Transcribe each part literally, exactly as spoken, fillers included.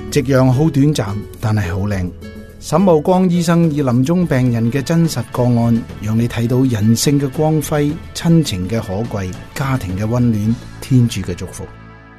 夕陽好短暫，但係好靚。沈茂光醫生以臨終病人嘅真實個案，讓你睇到人性嘅光輝、親情嘅可貴、家庭嘅溫暖、天主嘅祝福。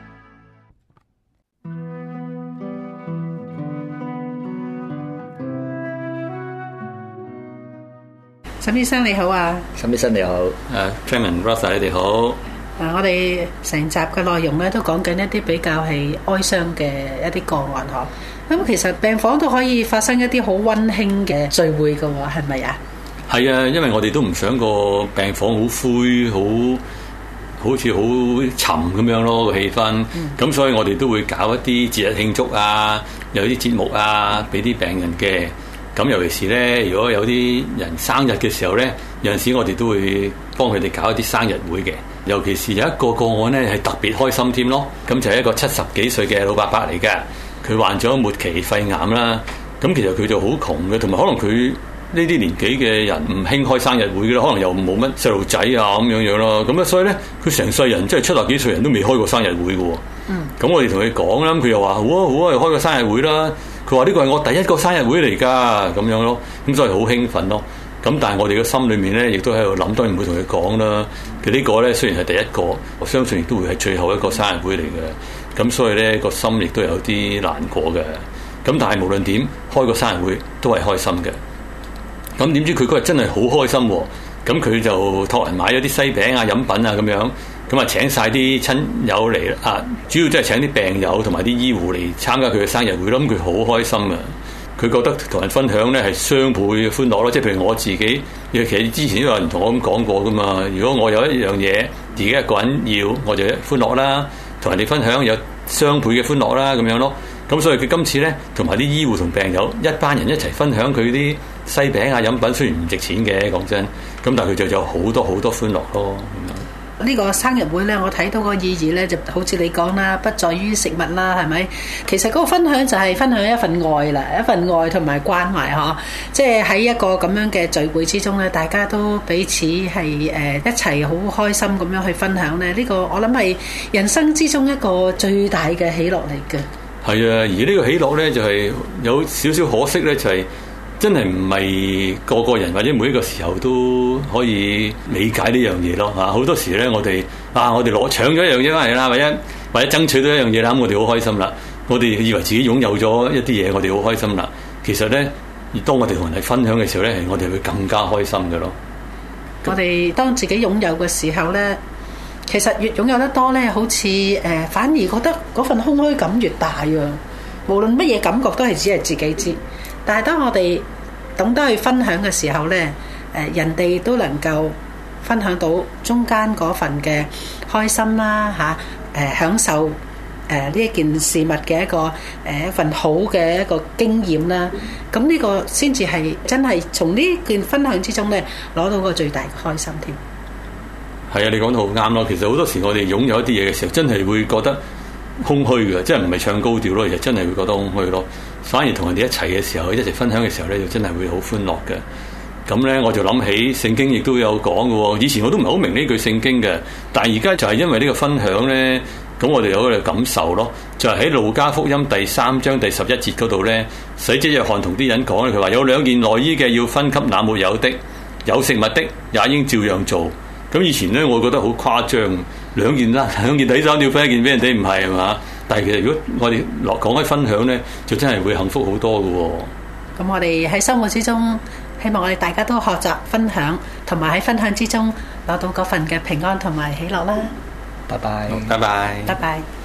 沈醫生你好啊。 沈醫生你好。誒 Clement Rotha 你哋好。 啊！我哋成集嘅內容咧，都講緊一啲比較係哀傷嘅一啲個案嗬。咁其實病房都可以發生一啲好溫馨嘅聚會㗎喎，係咪啊？ 係啊，因為我哋都唔想個病房好灰，好好似好沉咁樣咯個氣氛。咁、嗯、所以我哋都會搞一啲節日慶祝啊，有啲節目啊，俾啲病人嘅。咁尤其是咧，如果有啲人生日嘅時候咧，有陣時我哋都會幫佢哋搞一啲生日會嘅。尤其是有一個個案咧係特別開心添咯。咁就係一個七十幾歲嘅老伯伯嚟嘅，佢患咗末期肺癌啦。咁其實佢就好窮嘅，同埋可能佢呢啲年紀嘅人唔興開生日會嘅啦，可能又冇乜細路仔啊咁樣樣咯。咁啊，所以咧佢成世人即係七十幾歲人都未開過生日會嘅。嗯。咁我哋同佢講啦，佢又話好啊好啊，又開個生日會啦。佢話呢個係我第一個生日會嚟㗎，咁樣咯。咁所以好興奮咯。咁但係我哋嘅心裏面咧，亦都喺度諗，當然唔會同佢講啦。佢呢個咧雖然係第一個，我相信亦都會係最後一個生日會嚟嘅。咁所以咧個心亦都有啲難過嘅。咁但係無論點開個生日會都係開心嘅。咁點知佢嗰日真係好開心喎。咁佢就託人買咗啲西餅啊、飲品啊咁樣。咁啊請晒啲親友嚟啊，主要即係請啲病友同埋啲醫護嚟參加佢嘅生日會咯。咁佢好開心啊！佢覺得同人分享咧係雙倍嘅歡樂咯。即係譬如我自己，其實之前都有人同我咁講過噶嘛。如果我有一樣嘢自己一個人要，我就歡樂啦。同人哋分享有雙倍嘅歡樂啦，咁樣咯。咁所以佢今次咧同埋啲醫護同病友一班人一齊分享佢啲西餅啊、飲品，雖然唔值錢嘅，講真。咁但係佢就有好多好多歡樂咯。咁樣。 呢個生日會咧，我睇到個意義咧，就好似你講啦，不在於食物啦，係咪？其實嗰個分享就係分享一份愛啦，一份愛同埋關懷嗬。即係喺一個咁樣嘅聚會之中咧，大家都彼此係誒一齊好開心咁樣去分享咧。呢個我諗係人生之中一個最大嘅喜樂嚟嘅。 係啊，而呢個喜樂咧就係有少少可惜咧，就係。真係唔係個個人或者每一個時候都可以理解呢樣嘢咯嚇。好多時咧，我哋啊，我哋攞搶咗一樣嘢翻嚟啦，或者或者爭取到一樣嘢啦，咁我哋好開心啦。我哋以為自己擁有咗一啲嘢，我哋好開心啦。其實咧，當我哋同人哋分享嘅時候咧，我哋會更加開心嘅咯。 我哋當自己擁有嘅時候咧，其實越擁有得多咧，好似誒、呃、反而覺得嗰份空虛感越大啊。無論乜嘢感覺都係只係自己知。但係當我哋懂得去分享嘅時候咧，誒人哋都能夠分享到中間嗰份嘅開心啦嚇，誒享受誒呢一件事物嘅一個誒一份好嘅一個經驗啦。咁呢個先至係真係從呢件分享之中咧攞到個最大嘅開心添。 係啊，你講得好啱咯。其實好多時我哋擁有一啲嘢嘅時候，真係會覺得空虛嘅，即係唔係唱高調咯，而係真係會覺得空虛咯。反而同人哋一齊嘅時候，一齊分享嘅時候咧，就真係會好歡樂嘅。咁咧，我就諗起聖經亦都有講嘅喎。以前我都唔係好明呢句聖經嘅，但係而家就係因為呢個分享咧，咁我哋有個感受咯。就係喺路加福音第三章第十一節嗰度咧，洗者約翰同啲人講咧，佢話有兩件內衣嘅要分給那沒有的，有食物的也應照樣做。咁以前咧，我覺得好誇張，兩件啦，兩件底衫要分一件俾人哋，唔係係嘛？但係其實如果我哋落講開分享咧，就真係會幸福好多嘅喎。 咁我哋喺生活之中，希望我哋大家都學習分享，同埋喺分享之中攞到嗰份嘅平安同埋喜樂啦。 拜拜。 拜拜。 拜拜。